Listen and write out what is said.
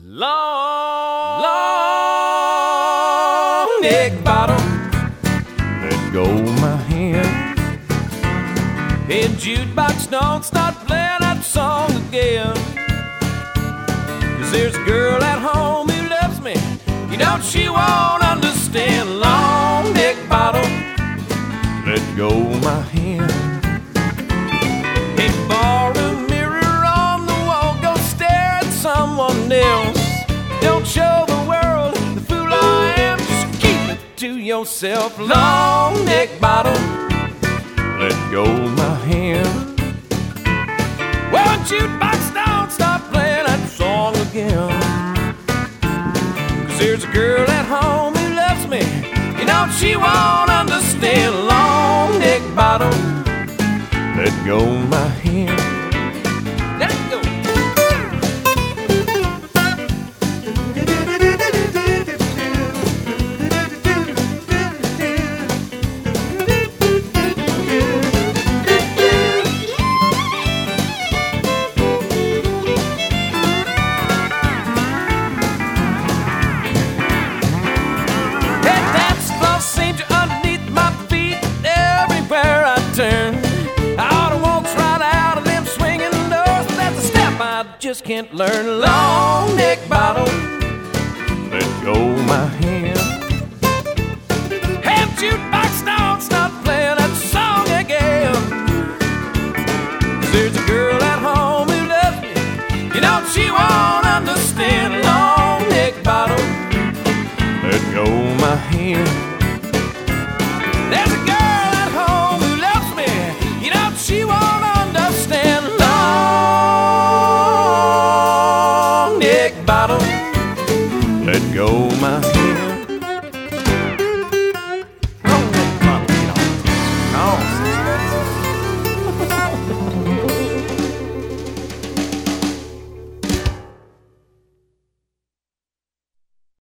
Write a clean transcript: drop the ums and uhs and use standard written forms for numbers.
long neck bottom. Let go my hand. Hey, jukebox, don't start playing that song again. 'Cause there's a girl at home who loves me. You know she won't understand. Long neck bottom. Let go my hand. Hey, ballroom mirror on the wall, go stare at someone else. Don't show the world the fool I am. Just keep it to yourself. Long neck bottom. Let go my hand. Well, jukebox, don't stop playing that song again. 'Cause there's a girl at home who loves me. You know she won't understand. Long neck bottom. Let go my hand. Let it go. That dance cloth seems to underneath my feet everywhere I turn. Just can't learn. Long neck bottom. Let go my hand. Hey, jukebox, don't stop playing that song again. 'Cause there's a girl at home who loves me. You know she won't understand. Long neck bottom. Let go my hand. There's a girl at home who loves me. You know she won't understand. Long neck bottom. Let go my